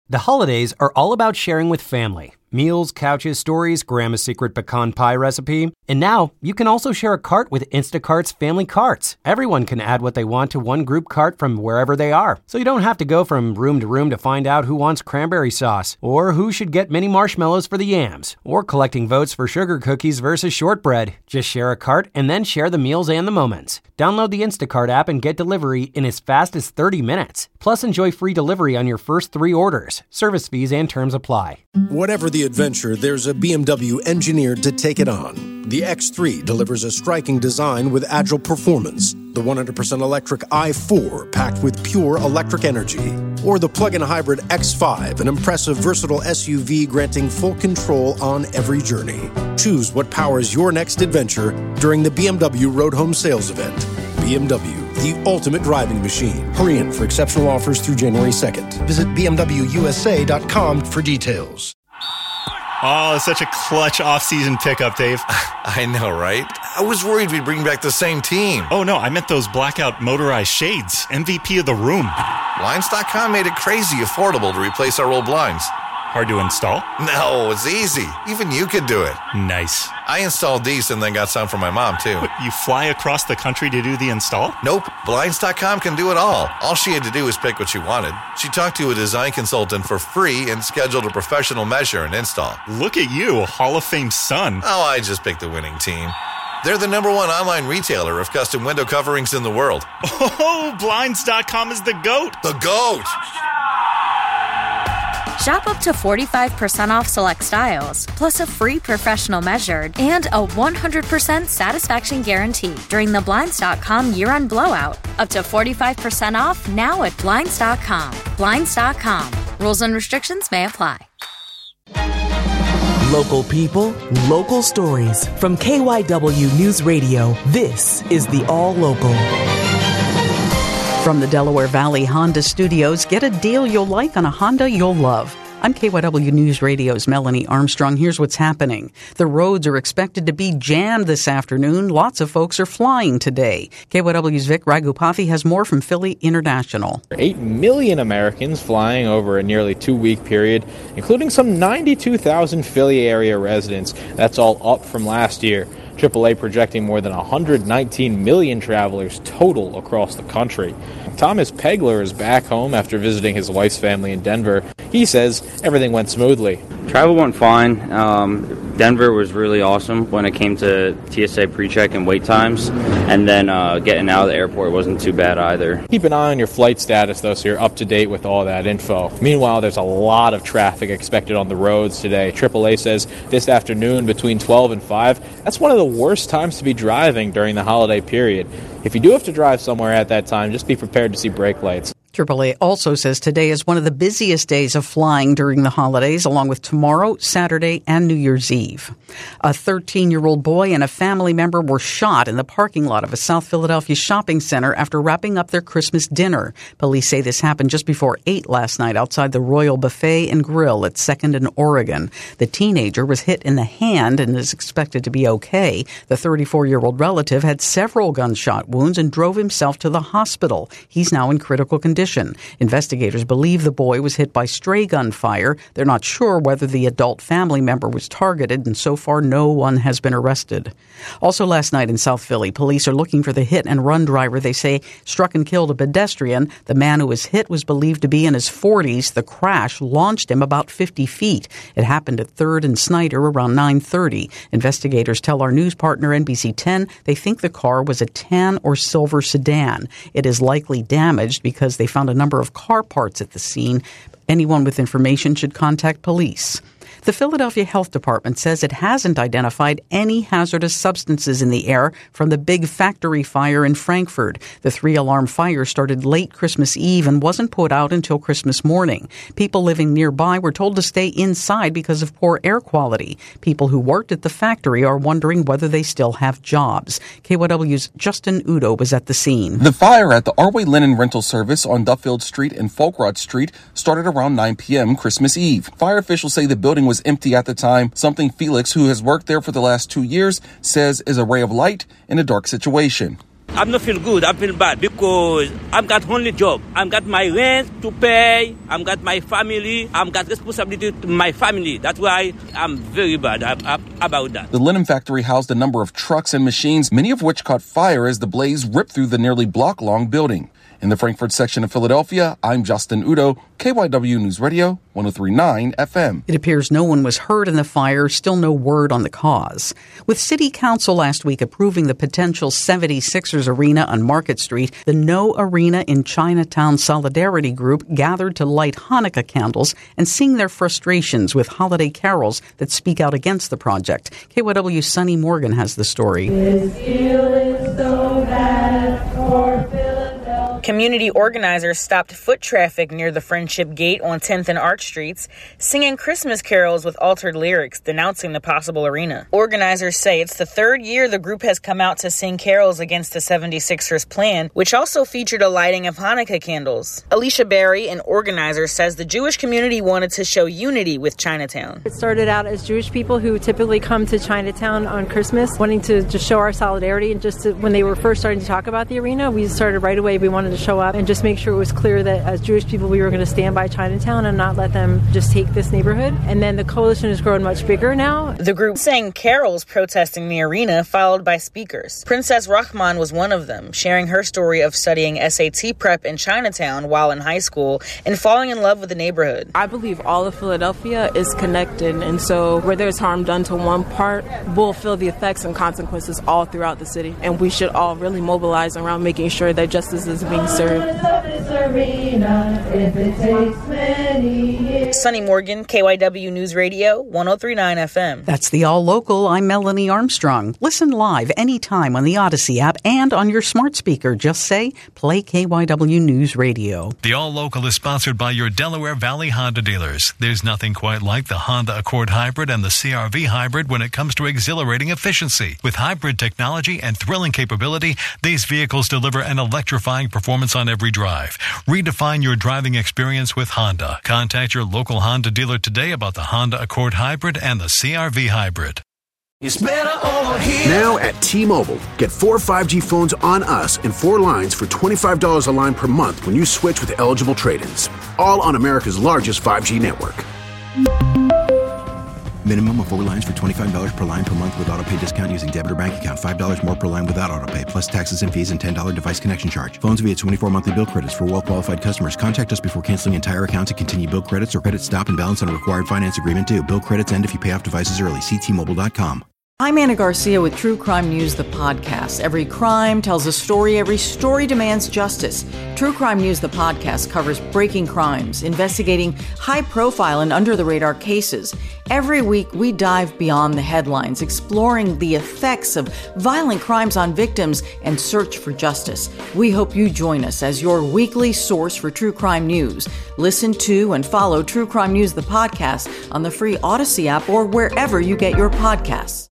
The holidays are all about sharing with family. Meals, couches, stories, Grandma's secret pecan pie recipe. And now, you can also share a cart with Instacart's Family Carts. Everyone can add what they want to one group cart from wherever they are. So you don't have to go from room to find out who wants cranberry sauce, or who should get mini marshmallows for the yams, or collecting votes for sugar cookies versus shortbread. Just share a cart and then share the meals and the moments. Download the Instacart app and get delivery in as fast as 30 minutes. Plus, enjoy free delivery on your first 3 orders. Service fees and terms apply. Whatever the adventure, there's a BMW engineered to take it on. The X3 delivers a striking design with agile performance. The 100% electric i4 packed with pure electric energy. Or the plug-in hybrid X5, an impressive versatile SUV granting full control on every journey. Choose what powers your next adventure during the BMW Road Home Sales Event. BMW, the ultimate driving machine. Hurry in for exceptional offers through January 2nd. Visit BMWUSA.com for details. Oh, such a clutch off-season pickup, Dave. I know, right? I was worried we'd bring back the same team. Oh, no, I meant those blackout motorized shades. MVP of the room. Blinds.com made it crazy affordable to replace our old blinds. Hard to install? No, it's easy. Even you could do it. Nice. I installed these and then got some for my mom, too. What, you fly across the country to do the install? Nope. Blinds.com can do it all. All she had to do was pick what she wanted. She talked to a design consultant for free and scheduled a professional measure and install. Look at you, a Hall of Fame son. Oh, I just picked the winning team. They're the #1 online retailer of custom window coverings in the world. Oh, Blinds.com is the GOAT. The GOAT! Shop up to 45% off select styles, plus a free professional measured and a 100% satisfaction guarantee during the Blinds.com year-end blowout. Up to 45% off now at Blinds.com. Blinds.com. Rules and restrictions may apply. Local people, local stories. From KYW News Radio, this is the All Local. From the Delaware Valley Honda Studios, get a deal you'll like on a Honda you'll love. I'm KYW News Radio's Melanie Armstrong. Here's what's happening. The roads are expected to be jammed this afternoon. Lots of folks are flying today. KYW's Vic Ragupathy has more from Philly International. 8 million Americans flying over a nearly 2-week period, including some 92,000 Philly area residents. That's all up from last year. AAA projecting more than 119 million travelers total across the country. Thomas Pegler is back home after visiting his wife's family in Denver. He says everything went smoothly. Travel went fine. Denver was really awesome when it came to TSA pre-check and wait times. And then getting out of the airport wasn't too bad either. Keep an eye on your flight status, though, so you're up to date with all that info. Meanwhile, there's a lot of traffic expected on the roads today. AAA says this afternoon between 12 and 5, that's one of the worst times to be driving during the holiday period. If you do have to drive somewhere at that time, just be prepared to see brake lights. AAA also says today is one of the busiest days of flying during the holidays, along with tomorrow, Saturday, and New Year's Eve. A 13-year-old boy and a family member were shot in the parking lot of a South Philadelphia shopping center after wrapping up their Christmas dinner. Police say this happened just before 8 last night outside the Royal Buffet and Grill at 2nd and Oregon. The teenager was hit in the hand and is expected to be okay. The 34-year-old relative had several gunshot wounds and drove himself to the hospital. He's now in critical condition. Investigators believe the boy was hit by stray gunfire. They're not sure whether the adult family member was targeted, and so far no one has been arrested. Also last night in South Philly, police are looking for the hit-and-run driver they say struck and killed a pedestrian. The man who was hit was believed to be in his 40s. The crash launched him about 50 feet. It happened at 3rd and Snyder around 9:30. Investigators tell our news partner NBC 10 they think the car was a tan or silver sedan. It is likely damaged because they found a number of car parts at the scene. Anyone with information should contact police. The Philadelphia Health Department says it hasn't identified any hazardous substances in the air from the big factory fire in Frankfurt. The 3-alarm fire started late Christmas Eve and wasn't put out until Christmas morning. People living nearby were told to stay inside because of poor air quality. People who worked at the factory are wondering whether they still have jobs. KYW's Justin Udo was at the scene. The fire at the Arway Linen Rental Service on Duffield Street and Folkrod Street started around 9 p.m. Christmas Eve. Fire officials say the building was empty at the time, something Felix, who has worked there for the last 2 years, says is a ray of light in a dark situation. I'm not feel good. I feel bad because I've got only job. I've got my rent to pay. I've got my family. I've got responsibility to my family. That's why I'm very bad about that. The linen factory housed a number of trucks and machines, many of which caught fire as the blaze ripped through the nearly block-long building. In the Frankfurt section of Philadelphia, I'm Justin Udo, KYW News Radio, 103.9 FM. It appears no one was hurt in the fire, still no word on the cause. With City Council last week approving the potential 76ers arena on Market Street, the No Arena in Chinatown Solidarity Group gathered to light Hanukkah candles and sing their frustrations with holiday carols that speak out against the project. KYW's Sonny Morgan has the story. This deal is so bad for Philadelphia. Community organizers stopped foot traffic near the Friendship Gate on 10th and Arch Streets, singing Christmas carols with altered lyrics denouncing the possible arena. Organizers say it's the third year the group has come out to sing carols against the 76ers plan, which also featured a lighting of Hanukkah candles. Alicia Berry, an organizer, says the Jewish community wanted to show unity with Chinatown. It started out as Jewish people who typically come to Chinatown on Christmas, wanting to just show our solidarity, and when they were first starting to talk about the arena, we started right away. We wanted to show up and just make sure it was clear that as Jewish people we were going to stand by Chinatown and not let them just take this neighborhood. And then the coalition has grown much bigger now. The group sang carols protesting the arena, followed by speakers. Princess Rahman was one of them, sharing her story of studying SAT prep in Chinatown while in high school and falling in love with the neighborhood. I believe all of Philadelphia is connected, and so where there's harm done to one part, we'll feel the effects and consequences all throughout the city. And we should all really mobilize around making sure that justice is being served. Sonny Morgan, KYW News Radio, 103.9 FM. That's the All Local. I'm Melanie Armstrong. Listen live anytime on the Odyssey app and on your smart speaker. Just say, play KYW News Radio. The All Local is sponsored by your Delaware Valley Honda dealers. There's nothing quite like the Honda Accord Hybrid and the CR-V Hybrid when it comes to exhilarating efficiency. With hybrid technology and thrilling capability, these vehicles deliver an electrifying performance on every drive. Redefine your driving experience with Honda. Contact your local Honda dealer today about the Honda Accord Hybrid and the CR-V Hybrid. It's better over here. Now at T-Mobile, get 4 5G phones on us and 4 lines for $25 a line per month when you switch with eligible trade-ins. All on America's largest 5G network. Minimum of 4 lines for $25 per line per month with autopay discount using debit or bank account. $5 more per line without autopay, plus taxes and fees and $10 device connection charge. Phones via 24 monthly bill credits for well-qualified customers. Contact us before canceling entire account to continue bill credits or credit stop and balance on a required finance agreement due. Bill credits end if you pay off devices early. See T-Mobile.com. I'm Anna Garcia with True Crime News, the podcast. Every crime tells a story. Every story demands justice. True Crime News, the podcast, covers breaking crimes, investigating high-profile and under-the-radar cases. Every week, we dive beyond the headlines, exploring the effects of violent crimes on victims and search for justice. We hope you join us as your weekly source for true crime news. Listen to and follow True Crime News, the podcast, on the free Odyssey app or wherever you get your podcasts.